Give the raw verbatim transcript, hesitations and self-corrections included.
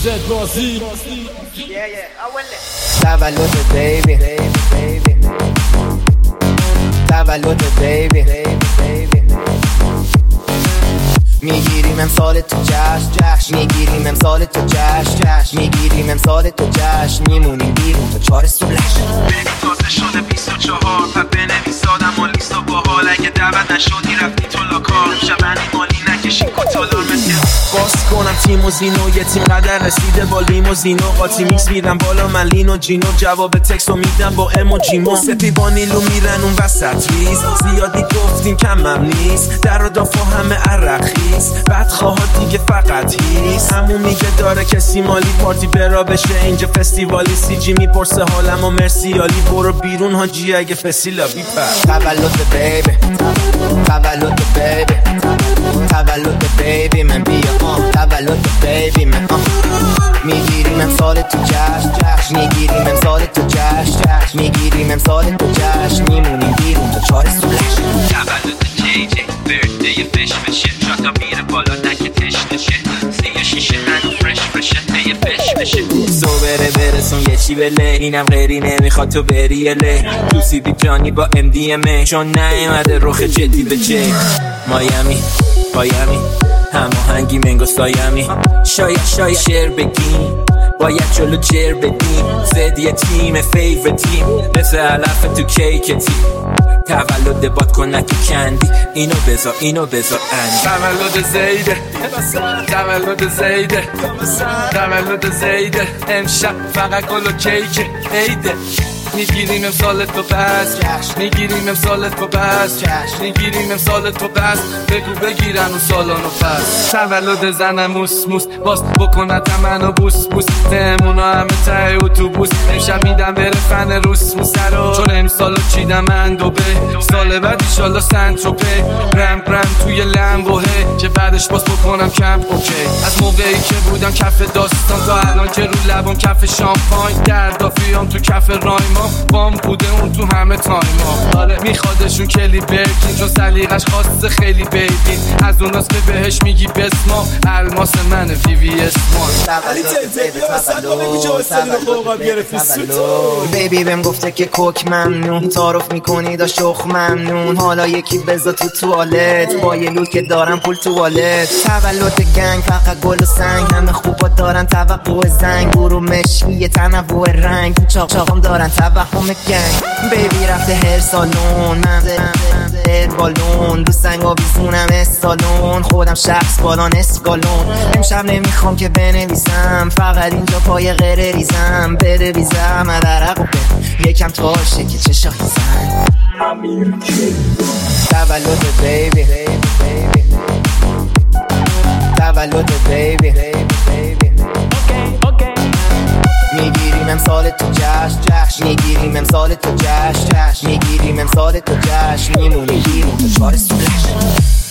زد بازی تولد بیبی تولد بیبی میگیریم امسال تو جشن جشن میگیریم امسال تو جشن جشن میگیریم امسال تو جشن میمونیم بیرون تا چهار صبح لش ببین تازه شده بیست و چهار پس بنویس آدم و لیست و باحال اگه دعوت نشدی رفتی تو لاکار شبنی مالی نکشی کتالار مثل باز کنم تیموزینو یه تیم قدر رسیده با لیموزینو قاطی میکس میرم بالا من لینو جینو جواب تکسو میدم با اموجیمو سپی با نیلو میرن اون وسط ریز زیادی گفتیم کمم نیست در و دافا همه عرقیز بدخواهات دیگه فقط هیست همون میگه داره کسی مالی پارتی برا بشه اینجا فستیوالی سی جی میپرسه حالم و مرسیالی برو بیرون حاجی اگه فسیلا بیپر تولد بیبی تولد بیبی تولد بیبی من بیا آن تولد بیبی من آن میگیریم امسال تو جشن جشن میگیریم امسال تو جشن جشن میگیریم امسال تو جشن میمونیم بیرون تا چهار صبح تولد جی جی برده فش بشه شاتا میره بالا نکه تش نشه سیه شیشه هنو فرش فرشه یه فش بشه سو بره برسون یه چی بله اینم غیری نمیخواد تو بری اله تو سی دی جانی با ام دی ام ای چون نیومده رخ جدی به جی مایامی پایامی هماهنگی منگو سایامی شاید شاید شعر بگیم باید جلو جر بدیم زد یه تیم فیور تیم مثل علف تو کیک تیم تولد باد کن تو کندی اینو بذار اینو بذار اندی تولد زیده تولد زیده تولد زیده امشب فقط گل و کیک عیده میگیریم امسال تو بس میگیریم امسال تو بس میگیریم امسال تو بس بگو بگیرن اون سالانو پس تولد زنم موس موس باز بکنت منو بوس بوس تهمونا همه ته اتوبوس امشب میدم بره فن روس موسرا چون امسالو چیدم من دوبه سال بعد ایشالا سنتروپه رم رم توی لمبوهه که بعدش باز بکنم کمپ اوکی از موقعی که بودم کف داستان تا الان که رو لبم کف شامپاین دردافیام تو کف رایما بام بوده اون تو همه تایما آره میخوادشون کلی برکین چون سلیقش خاصه خیلی بیدین از اوناست که بهش میگی بسما الماس من وی وی اسمان بیبی بهم گفته که کوک ممنون تعارف میکنی دا شخ ممنون حالا یکی بذار تو توالت با یه لوک دارم پول توالت تولد گنگ فقط گل و سنگ همه خوبا دارن توقع زنگ برو مشکی تنوع رنگ چاق چاقم دارن توهم گنگ بیبی رفته هر سالون من هر بالون دو سنگ آویزونم استالون خودم شخص بالان اسکالون امشب نمیخوام که بنویسم فقط اینجا پای غره ریزم بره بیزم ادرق و به یکم تاشه که چه شاهی زن تولد بیبی تولد بیبی میگیریم امسال تو جشن جشن میگیریم امسال تو جشن جشن میگیریم امسال تو جشن میمونیم بیرون تا چهار صبح